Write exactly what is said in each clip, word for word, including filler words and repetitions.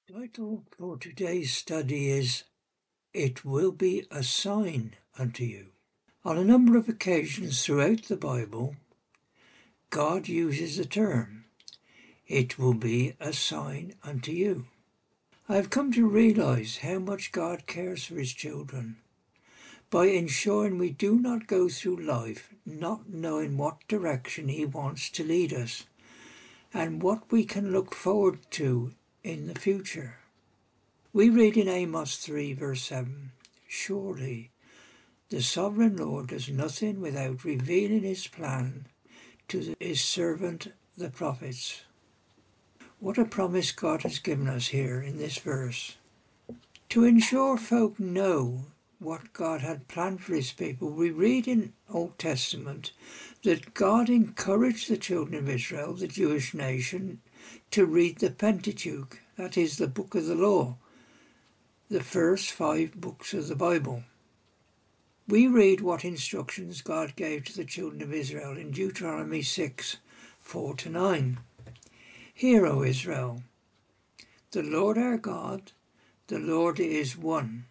The title for today's study is It Will Be a Sign Unto You. On a number of occasions throughout the Bible, God uses the term, It will be a sign unto you. I have come to realize how much God cares for his children by ensuring we do not go through life not knowing what direction he wants to lead us and what we can look forward to in the future. We read in Amos three verse seven, Surely the sovereign Lord does nothing without revealing his plan to his servant the prophets. What a promise God has given us here in this verse. To ensure folk know what God had planned for his people, we read in Old Testament that God encouraged the children of Israel, the Jewish nation, to read the Pentateuch, that is the book of the law, the first five books of the Bible. We read what instructions God gave to the children of Israel in Deuteronomy six, four to nine. Hear, O Israel, the Lord our God, the Lord is one.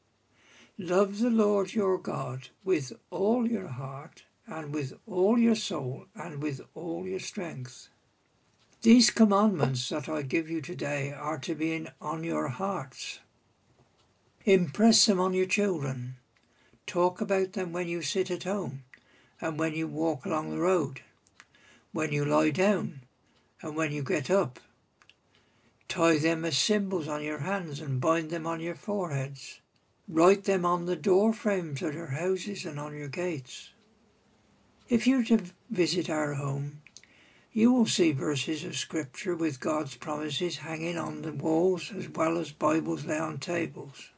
Love the Lord your God with all your heart and with all your soul and with all your strength. These commandments that I give you today are to be in, on your hearts. Impress them on your children. Talk about them when you sit at home and when you walk along the road, when you lie down and when you get up. Tie them as symbols on your hands and bind them on your foreheads. Write them on the door frames of your houses and on your gates. If you to visit our home, you will see verses of Scripture with God's promises hanging on the walls as well as Bibles lay on tables.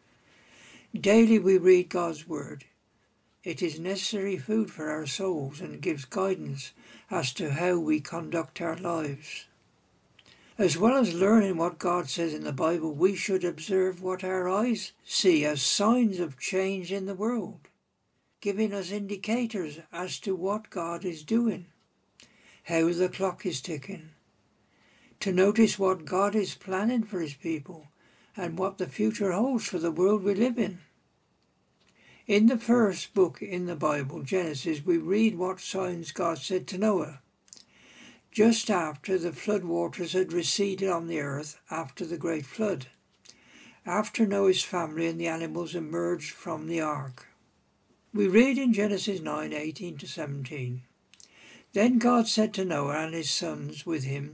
Daily we read God's Word. It is necessary food for our souls and gives guidance as to how we conduct our lives. As well as learning what God says in the Bible, we should observe what our eyes see as signs of change in the world, giving us indicators as to what God is doing, how the clock is ticking, to notice what God is planning for his people and what the future holds for the world we live in. In the first book in the Bible, Genesis, we read what signs God said to Noah, just after the flood waters had receded on the earth after the great flood, after Noah's family and the animals emerged from the ark. We read in Genesis nine, eighteen to seventeen, Then God said to Noah and his sons with him,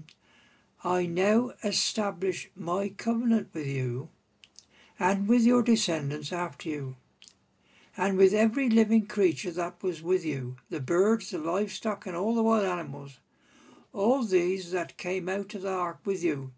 I now establish my covenant with you and with your descendants after you, and with every living creature that was with you, the birds, the livestock, and all the wild animals, all these that came out of the ark with you,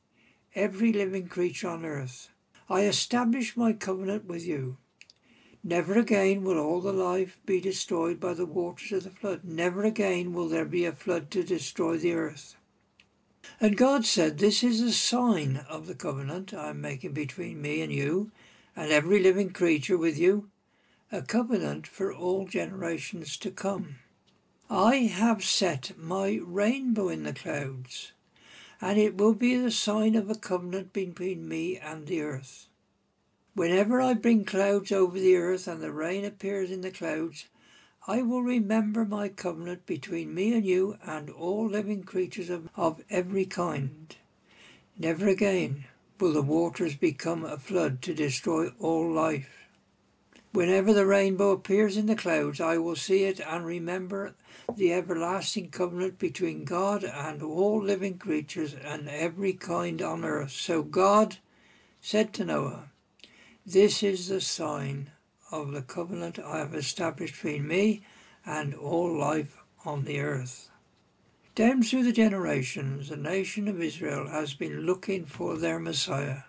every living creature on earth. I establish my covenant with you. Never again will all the life be destroyed by the waters of the flood. Never again will there be a flood to destroy the earth. And God said, This is a sign of the covenant I am making between me and you, and every living creature with you, a covenant for all generations to come. I have set my rainbow in the clouds, and it will be the sign of a covenant between me and the earth. Whenever I bring clouds over the earth and the rain appears in the clouds, I will remember my covenant between me and you and all living creatures of, of every kind. Never again will the waters become a flood to destroy all life. Whenever the rainbow appears in the clouds, I will see it and remember the everlasting covenant between God and all living creatures and every kind on earth. So God said to Noah, This is the sign of the covenant I have established between me and all life on the earth. Down through the generations, the nation of Israel has been looking for their Messiah,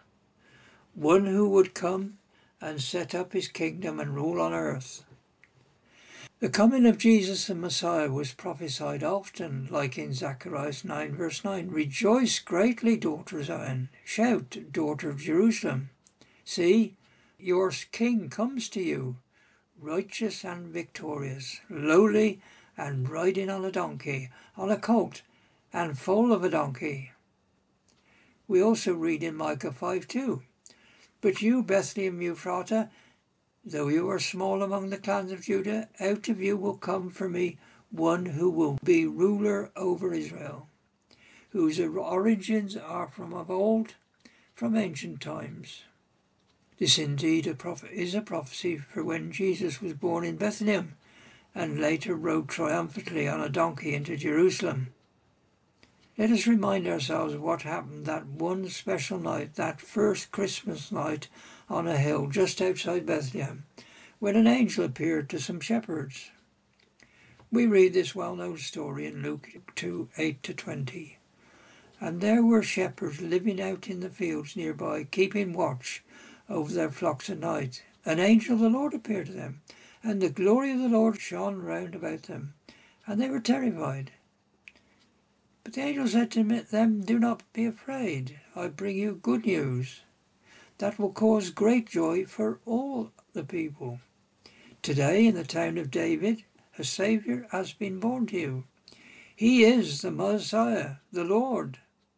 one who would come and set up his kingdom and rule on earth. The coming of Jesus the Messiah was prophesied often, like in Zechariah nine verse nine. Rejoice greatly, daughter Zion. Shout, daughter of Jerusalem. See, your king comes to you, righteous and victorious, lowly and riding on a donkey, on a colt, and foal of a donkey. We also read in Micah five two, "But you, Bethlehem Ephratah, though you are small among the clans of Judah, out of you will come for me one who will be ruler over Israel, whose origins are from of old, from ancient times." This indeed a prophet is a prophecy for when Jesus was born in Bethlehem and later rode triumphantly on a donkey into Jerusalem. Let us remind ourselves of what happened that one special night, that first Christmas night on a hill just outside Bethlehem, when an angel appeared to some shepherds. We read this well-known story in Luke two, eight to twenty. "And there were shepherds living out in the fields nearby, keeping watch over their flocks at night. An angel of the Lord appeared to them, and the glory of the Lord shone round about them, and they were terrified. But the angel said to them, 'Do not be afraid. I bring you good news that will cause great joy for all the people. Today in the town of David a Saviour has been born to you. He is the Messiah, the Lord.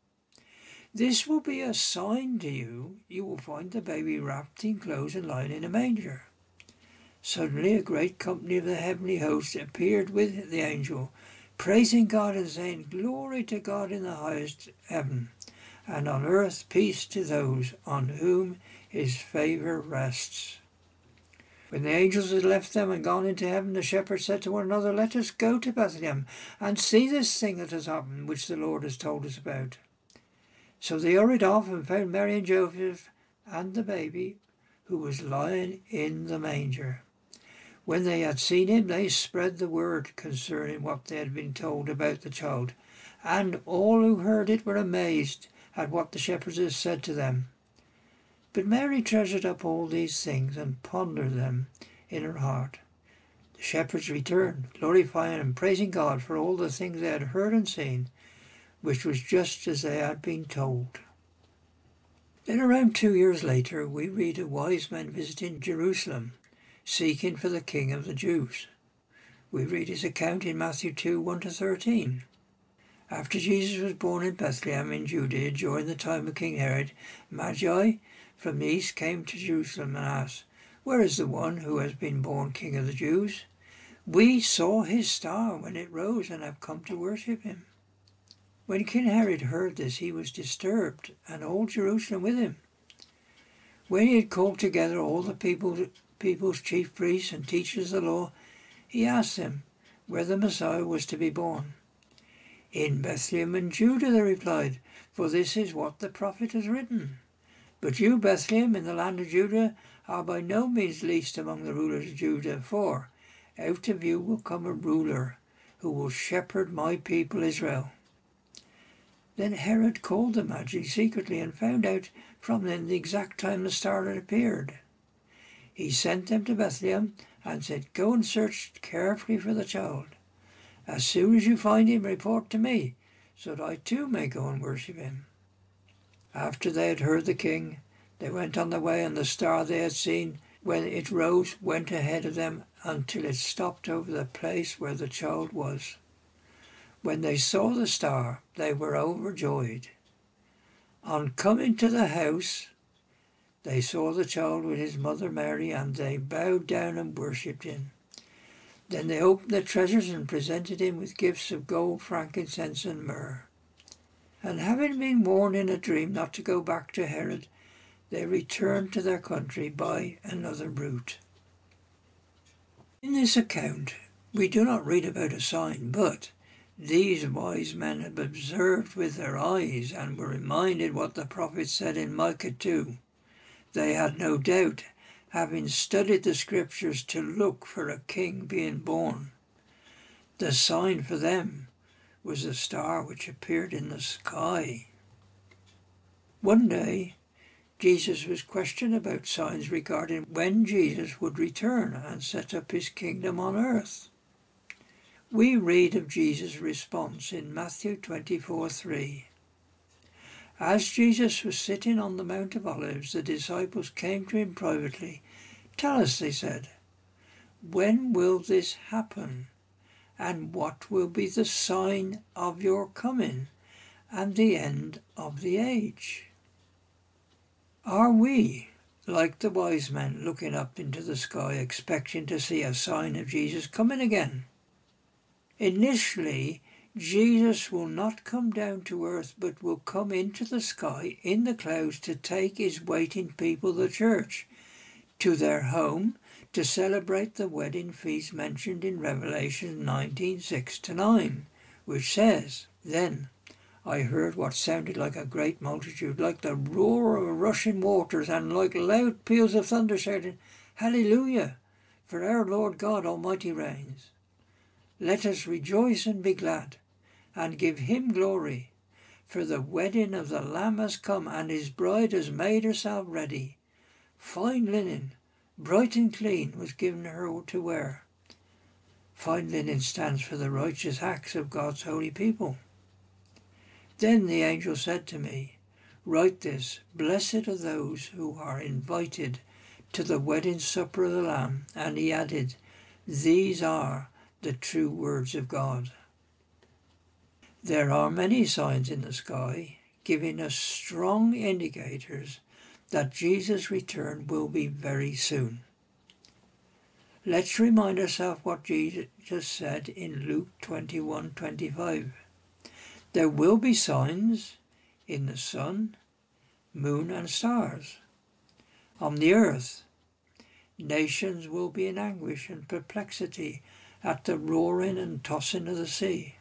This will be a sign to you. You will find the baby wrapped in clothes and lying in a manger.' Suddenly a great company of the heavenly host appeared with the angel, praising God and saying, 'Glory to God in the highest heaven, and on earth peace to those on whom his favour rests.' When the angels had left them and gone into heaven, the shepherds said to one another, 'Let us go to Bethlehem and see this thing that has happened, which the Lord has told us about.' So they hurried off and found Mary and Joseph and the baby, who was lying in the manger. When they had seen him, they spread the word concerning what they had been told about the child, and all who heard it were amazed at what the shepherds had said to them. But Mary treasured up all these things and pondered them in her heart. The shepherds returned, glorifying and praising God for all the things they had heard and seen, which was just as they had been told." Then around two years later, we read of wise men visiting Jerusalem, seeking for the King of the Jews. We read his account in Matthew two, one to thirteen. "After Jesus was born in Bethlehem in Judea during the time of King Herod, Magi from the east came to Jerusalem and asked, 'Where is the one who has been born King of the Jews? We saw his star when it rose and have come to worship him.' When King Herod heard this, he was disturbed, and all Jerusalem with him. When he had called together all the people, people's chief priests and teachers of the law, he asked them where the Messiah was to be born. 'In Bethlehem in Judah,' they replied, 'for this is what the prophet has written. But you, Bethlehem, in the land of Judah, are by no means least among the rulers of Judah, for out of you will come a ruler who will shepherd my people Israel.' Then Herod called the Magi secretly and found out from them the exact time the star had appeared. He sent them to Bethlehem and said, 'Go and search carefully for the child. As soon as you find him, report to me, so that I too may go and worship him.' After they had heard the king, they went on their way, and the star they had seen when it rose went ahead of them until it stopped over the place where the child was. When they saw the star, they were overjoyed. On coming to the house, they saw the child with his mother Mary, and they bowed down and worshipped him. Then they opened their treasures and presented him with gifts of gold, frankincense, and myrrh. And having been warned in a dream not to go back to Herod, they returned to their country by another route." In this account, we do not read about a sign, but these wise men had observed with their eyes and were reminded what the prophet said in Micah two. They had no doubt, having studied the scriptures, to look for a king being born. The sign for them was a star which appeared in the sky. One day, Jesus was questioned about signs regarding when Jesus would return and set up his kingdom on earth. We read of Jesus' response in Matthew twenty-four, three. "As Jesus was sitting on the Mount of Olives, the disciples came to him privately. 'Tell us,' they said, 'when will this happen? And what will be the sign of your coming and the end of the age. Are we, like the wise men, looking up into the sky, expecting to see a sign of Jesus coming again? Initially, Jesus will not come down to earth, but will come into the sky in the clouds to take his waiting people, the church, to their home to celebrate the wedding feast mentioned in Revelation nineteen, six to nine, which says, "Then I heard what sounded like a great multitude, like the roar of rushing waters, and like loud peals of thunder, shouting, 'Hallelujah! For our Lord God Almighty reigns. Let us rejoice and be glad, and give him glory, for the wedding of the Lamb has come, and his bride has made herself ready. Fine linen, bright and clean, was given her to wear.'" Fine linen stands for the righteous acts of God's holy people. Then the angel said to me, "Write this, blessed are those who are invited to the wedding supper of the Lamb." And he added, "These are the true words of God." There are many signs in the sky, giving us strong indicators that Jesus' return will be very soon. Let's remind ourselves what Jesus said in Luke twenty-one twenty-five. There will be signs in the sun, moon, and stars. On the earth, nations will be in anguish and perplexity at the roaring and tossing of the sea.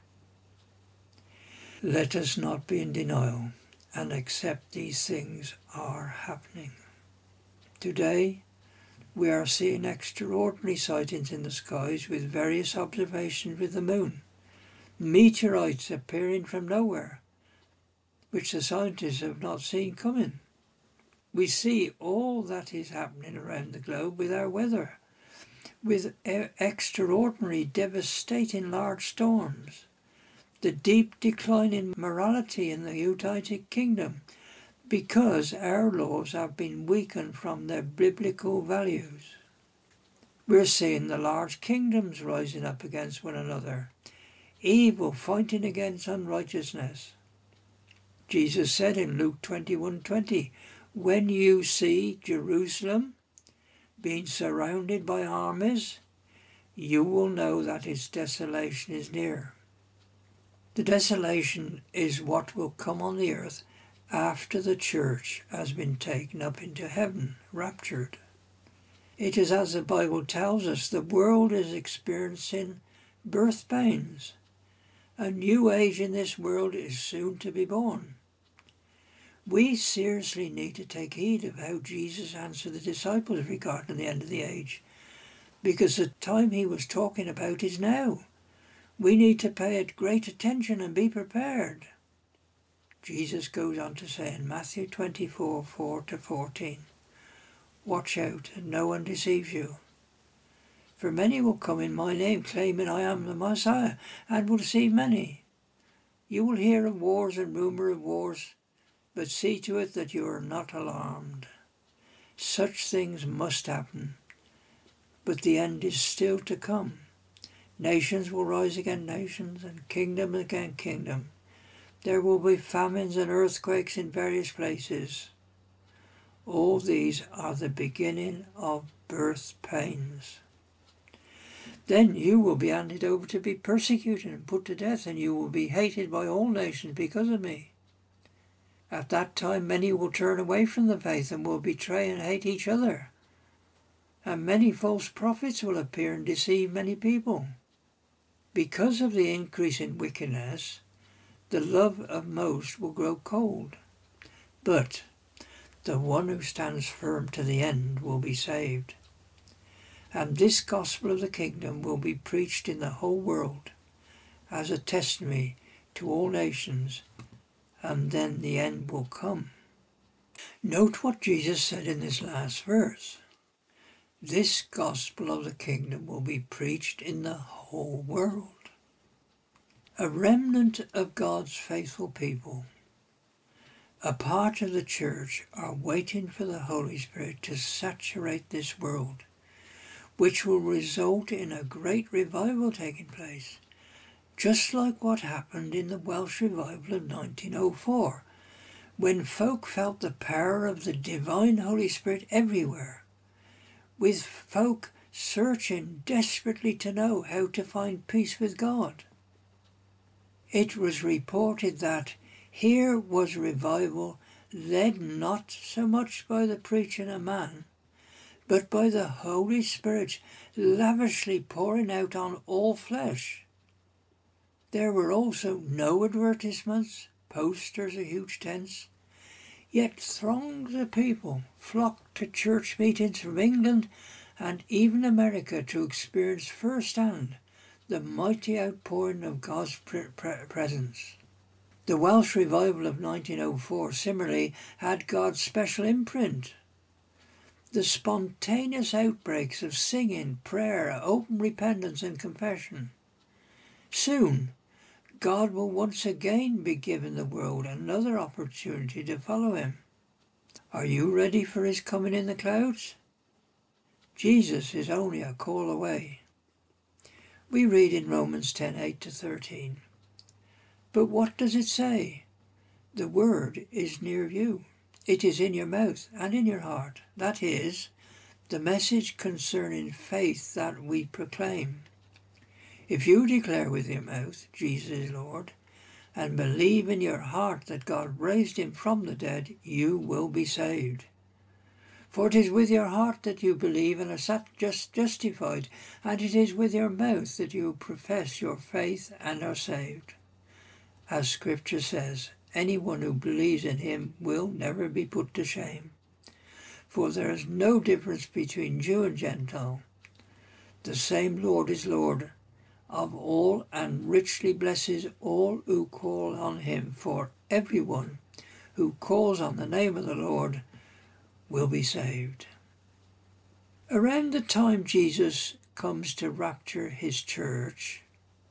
Let us not be in denial and accept these things are happening. Today, we are seeing extraordinary sightings in the skies with various observations with the moon. Meteorites appearing from nowhere, which the scientists have not seen coming. We see all that is happening around the globe with our weather, with extraordinary, devastating large storms, the deep decline in morality in the United Kingdom, because our laws have been weakened from their biblical values. We're seeing the large kingdoms rising up against one another, evil fighting against unrighteousness. Jesus said in Luke twenty-one twenty, "When you see Jerusalem being surrounded by armies, you will know that its desolation is near." The desolation is what will come on the earth after the church has been taken up into heaven, raptured. It is as the Bible tells us, the world is experiencing birth pains. A new age in this world is soon to be born. We seriously need to take heed of how Jesus answered the disciples regarding the end of the age, because the time he was talking about is now. We need to pay great attention and be prepared. Jesus goes on to say in Matthew twenty-four, four to fourteen, "Watch out, and no one deceives you. For many will come in my name, claiming I am the Messiah, and will deceive many. You will hear of wars and rumour of wars, but see to it that you are not alarmed. Such things must happen, but the end is still to come. Nations will rise against nations, and kingdom against kingdom. There will be famines and earthquakes in various places. All these are the beginning of birth pains. Then you will be handed over to be persecuted and put to death, and you will be hated by all nations because of me. At that time many will turn away from the faith and will betray and hate each other. And many false prophets will appear and deceive many people. Because of the increase in wickedness, the love of most will grow cold. But the one who stands firm to the end will be saved. And this gospel of the kingdom will be preached in the whole world as a testimony to all nations, and then the end will come." Note what Jesus said in this last verse. This gospel of the kingdom will be preached in the whole world. A remnant of God's faithful people, a part of the church, are waiting for the Holy Spirit to saturate this world, which will result in a great revival taking place. just like what happened in the Welsh revival of nineteen oh four, when folk felt the power of the divine Holy Spirit everywhere, with folk searching desperately to know how to find peace with God. It was reported that here was revival led not so much by the preaching of man, but by the Holy Spirit lavishly pouring out on all flesh. There were also no advertisements, posters or huge tents, yet throngs of people flocked to church meetings from England and even America to experience firsthand the mighty outpouring of God's pre- pre- presence. The Welsh revival of nineteen oh four similarly had God's special imprint. The spontaneous outbreaks of singing, prayer, open repentance and confession. Soon, God will once again be giving the world another opportunity to follow him. Are you ready for his coming in the clouds? Jesus is only a call away. We read in Romans ten, eight to thirteen. But what does it say? The word is near you. It is in your mouth and in your heart. That is, the message concerning faith that we proclaim. If you declare with your mouth, Jesus is Lord, and believe in your heart that God raised him from the dead, you will be saved. For it is with your heart that you believe and are just justified, and it is with your mouth that you profess your faith and are saved. As Scripture says, anyone who believes in him will never be put to shame. For there is no difference between Jew and Gentile. The same Lord is Lord of all and richly blesses all who call on him. For everyone who calls on the name of the Lord will be saved. Around the time Jesus comes to rapture his church,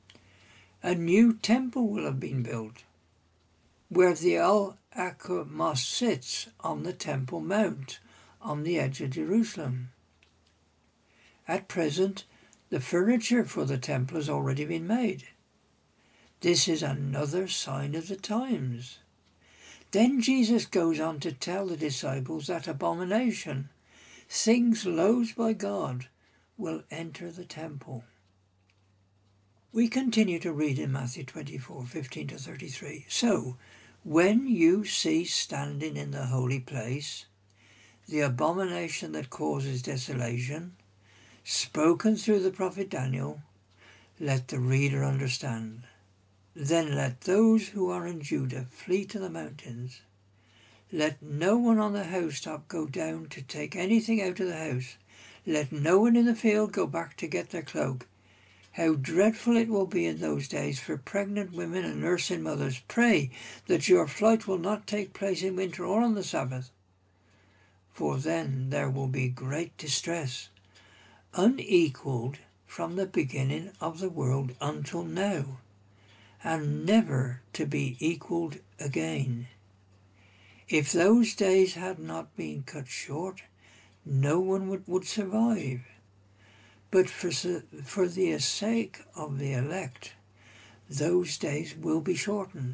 a new temple will have been built, where the Al-Aqsa Mosque sits on the Temple Mount on the edge of Jerusalem. At present, the furniture for the temple has already been made. This is another sign of the times. Then Jesus goes on to tell the disciples that abomination, things loathed by God, will enter the temple. We continue to read in Matthew twenty-four, fifteen to thirty-three. So, when you see standing in the holy place the abomination that causes desolation, spoken through the prophet Daniel, let the reader understand. Then let those who are in Judah flee to the mountains. Let no one on the housetop go down to take anything out of the house. Let no one in the field go back to get their cloak. How dreadful it will be in those days for pregnant women and nursing mothers. Pray that your flight will not take place in winter or on the Sabbath, for then there will be great distress, unequalled from the beginning of the world until now, and never to be equalled again. If those days had not been cut short, no one would, would survive. But for, for the sake of the elect, those days will be shortened.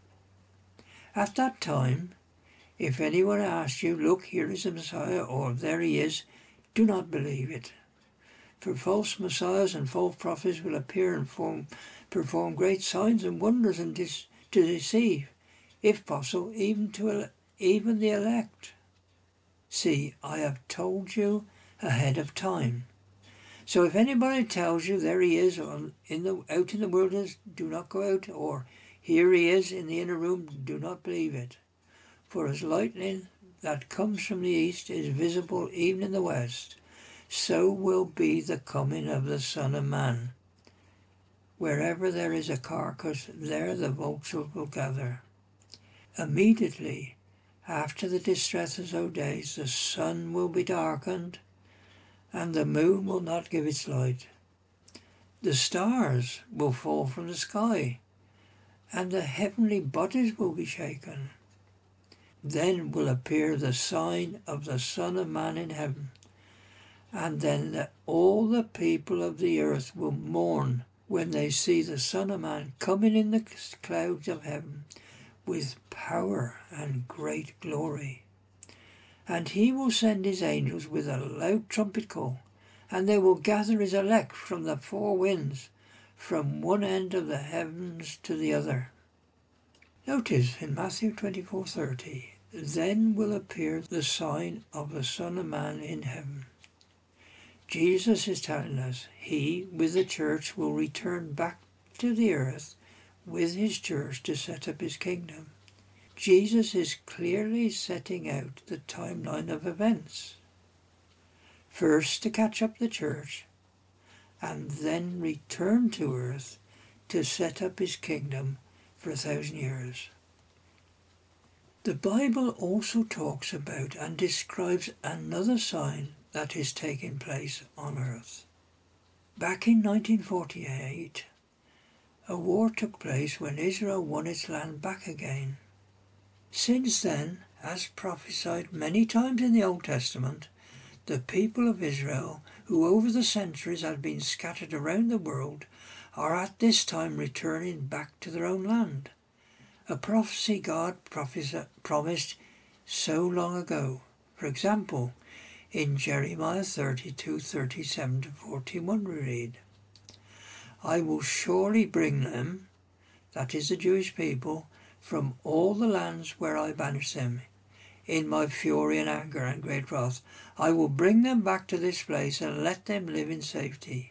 At that time, if anyone asks you, look, here is the Messiah, or there he is, do not believe it. For false messiahs and false prophets will appear and form, perform great signs and wonders and dis, to deceive, if possible, even to even the elect. See, I have told you ahead of time. So if anybody tells you there he is or in the out in the wilderness, do not go out, or here he is in the inner room, do not believe it. For as lightning that comes from the east is visible even in the west, so will be the coming of the Son of Man. Wherever there is a carcass, there the vultures will gather. Immediately after the distress of those days, the sun will be darkened, and the moon will not give its light. The stars will fall from the sky, and the heavenly bodies will be shaken. Then will appear the sign of the Son of Man in heaven, and then the, all the people of the earth will mourn when they see the Son of Man coming in the clouds of heaven with power and great glory. And he will send his angels with a loud trumpet call, and they will gather his elect from the four winds, from one end of the heavens to the other. Notice in Matthew twenty-four thirty, then will appear the sign of the Son of Man in heaven. Jesus is telling us he, with the church, will return back to the earth with his church to set up his kingdom. Jesus is clearly setting out the timeline of events. First to catch up the church, and then return to earth to set up his kingdom for a thousand years. The Bible also talks about and describes another sign that is taking place on earth. Back in nineteen forty-eight, a war took place when Israel won its land back again. Since then, as prophesied many times in the Old Testament, the people of Israel, who over the centuries had been scattered around the world, are at this time returning back to their own land. A prophecy God promised so long ago. For example, in Jeremiah thirty-two, thirty-seven to forty-one we read, I will surely bring them, that is the Jewish people, from all the lands where I banished them. In my fury and anger and great wrath, I will bring them back to this place and let them live in safety.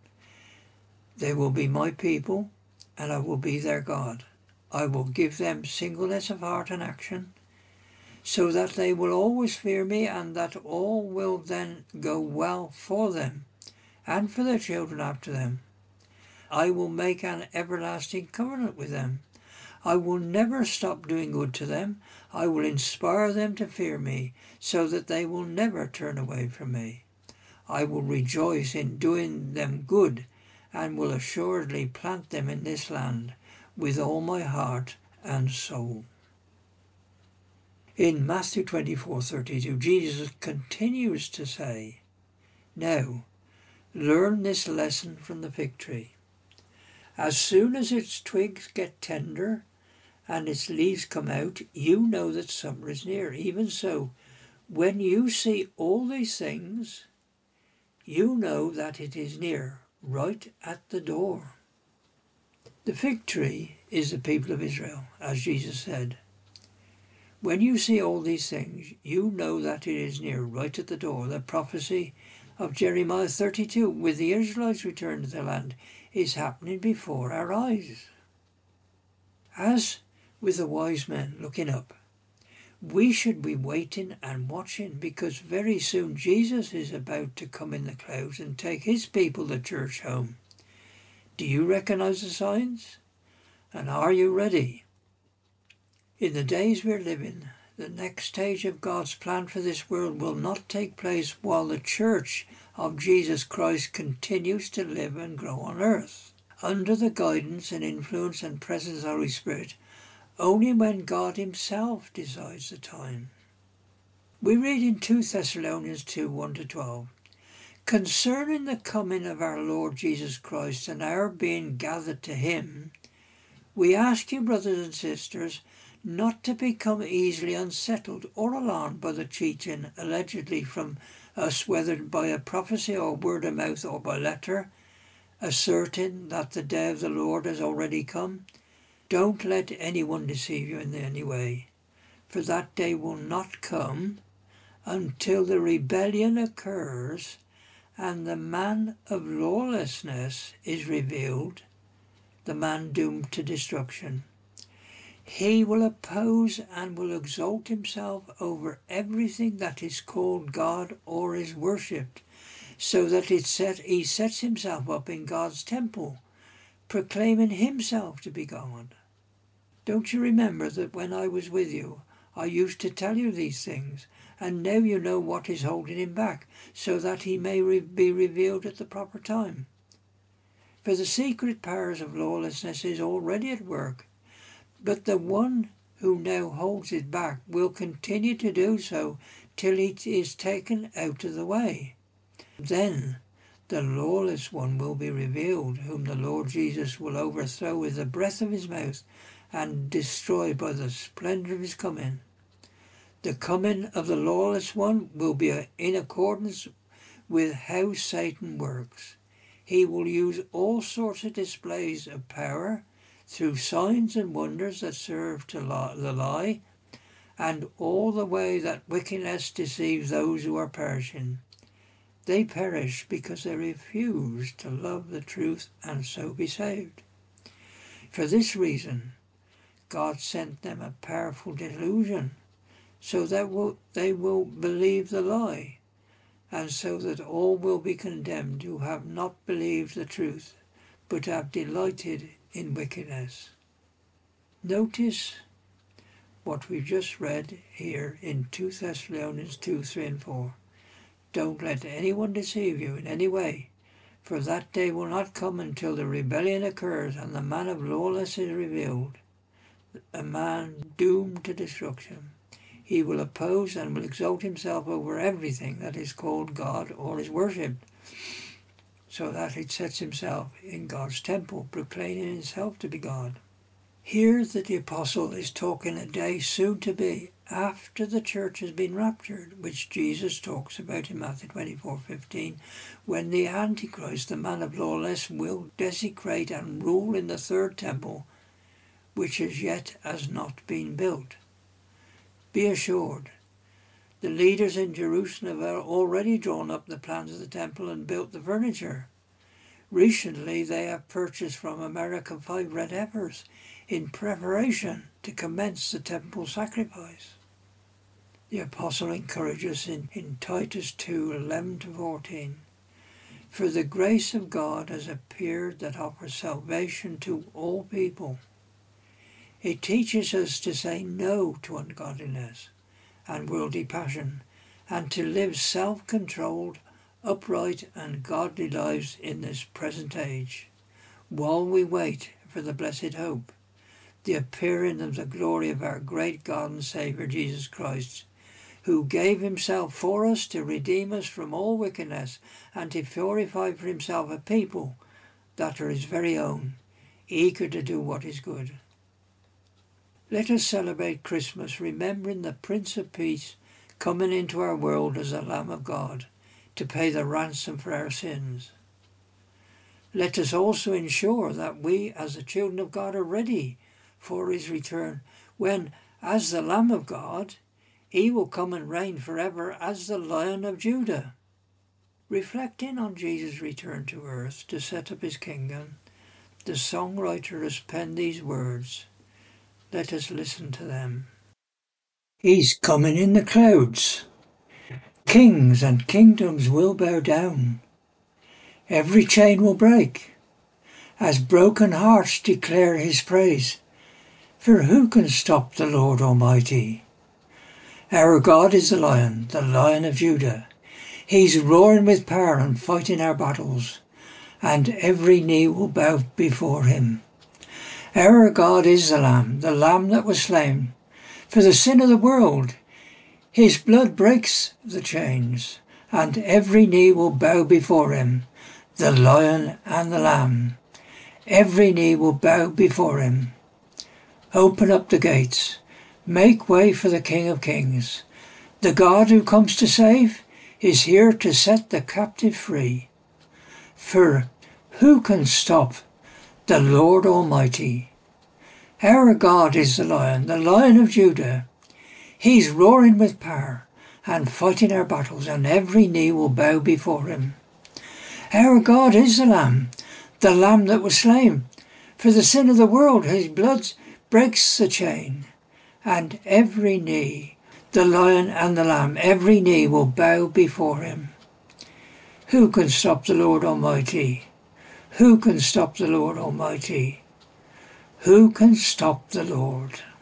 They will be my people, and I will be their God. I will give them singleness of heart and action, so that they will always fear me, and that all will then go well for them, and for their children after them. I will make an everlasting covenant with them. I will never stop doing good to them. I will inspire them to fear me, so that they will never turn away from me. I will rejoice in doing them good, and will assuredly plant them in this land with all my heart and soul. In Matthew twenty-four thirty-two, Jesus continues to say, Now, learn this lesson from the fig tree. As soon as its twigs get tender and its leaves come out, you know that summer is near. Even so, when you see all these things, you know that it is near, right at the door. The fig tree is the people of Israel, as Jesus said. When you see all these things, you know that it is near, right at the door. The prophecy of Jeremiah thirty-two, with the Israelites returned to their land, is happening before our eyes. As with the wise men looking up, we should be waiting and watching, because very soon Jesus is about to come in the clouds and take his people, the church, home. Do you recognize the signs? And are you ready? In the days we're living, the next stage of God's plan for this world will not take place while the church of Jesus Christ continues to live and grow on earth, under the guidance and influence and presence of the Holy Spirit, only when God himself decides the time. We read in Second Thessalonians two, one to twelve, Concerning the coming of our Lord Jesus Christ and our being gathered to him, we ask you, brothers and sisters, not to become easily unsettled or alarmed by the teaching allegedly from us, whether by a prophecy or word of mouth or by letter, asserting that the day of the Lord has already come. Don't let anyone deceive you in any way, for that day will not come until the rebellion occurs and the man of lawlessness is revealed, the man doomed to destruction. He will oppose and will exalt himself over everything that is called God or is worshipped, so that it set, he sets himself up in God's temple, proclaiming himself to be God. Don't you remember that when I was with you, I used to tell you these things, and now you know what is holding him back, so that he may re- be revealed at the proper time. For the secret powers of lawlessness is already at work, but the one who now holds it back will continue to do so till it is taken out of the way. Then the lawless one will be revealed, whom the Lord Jesus will overthrow with the breath of his mouth and destroy by the splendour of his coming. The coming of the lawless one will be in accordance with how Satan works. He will use all sorts of displays of power through signs and wonders that serve to lie, the lie, and all the way that wickedness deceives those who are perishing. They perish because they refuse to love the truth and so be saved. For this reason, God sent them a powerful delusion, so that will, they will believe the lie, and so that all will be condemned who have not believed the truth, but have delighted in wickedness. Notice what we've just read here in Second Thessalonians two, three and four. Don't let anyone deceive you in any way, for that day will not come until the rebellion occurs and the man of lawlessness is revealed, a man doomed to destruction. He will oppose and will exalt himself over everything that is called God or is worshipped, so that it sets himself in God's temple, proclaiming himself to be God. Here that the apostle is talking a day soon to be, after the church has been raptured, which Jesus talks about in Matthew twenty-four fifteen, when the Antichrist, the man of lawlessness, will desecrate and rule in the third temple, which as yet has not been built. Be assured, the leaders in Jerusalem have already drawn up the plans of the temple and built the furniture. Recently they have purchased from America five red heifers in preparation to commence the temple sacrifice. The apostle encourages in, in Titus two, eleven to fourteen. For the grace of God has appeared that offers salvation to all people. It teaches us to say no to ungodliness and worldly passion, and to live self-controlled, upright and godly lives in this present age, while we wait for the blessed hope, the appearing of the glory of our great God and Saviour Jesus Christ, who gave himself for us to redeem us from all wickedness and to purify for himself a people that are his very own, eager to do what is good. Let us celebrate Christmas remembering the Prince of Peace coming into our world as the Lamb of God to pay the ransom for our sins. Let us also ensure that we as the children of God are ready for his return, when, as the Lamb of God, he will come and reign forever as the Lion of Judah. Reflecting on Jesus' return to earth to set up his kingdom, the songwriter has penned these words. Let us listen to them. He's coming in the clouds. Kings and kingdoms will bow down. Every chain will break, as broken hearts declare his praise. For who can stop the Lord Almighty? Our God is the Lion, the Lion of Judah. He's roaring with power and fighting our battles, and every knee will bow before him. Our God is the Lamb, the Lamb that was slain for the sin of the world. His blood breaks the chains, and every knee will bow before him, the Lion and the Lamb. Every knee will bow before him. Open up the gates. Make way for the King of Kings. The God who comes to save is here to set the captive free. For who can stop the Lord Almighty? Our God is the Lion, the Lion of Judah. He's roaring with power and fighting our battles, and every knee will bow before him. Our God is the Lamb, the Lamb that was slain for the sin of the world. His blood breaks the chain, and every knee, the Lion and the Lamb, every knee will bow before him. Who can stop the Lord Almighty? Who can stop the Lord Almighty? Who can stop the Lord?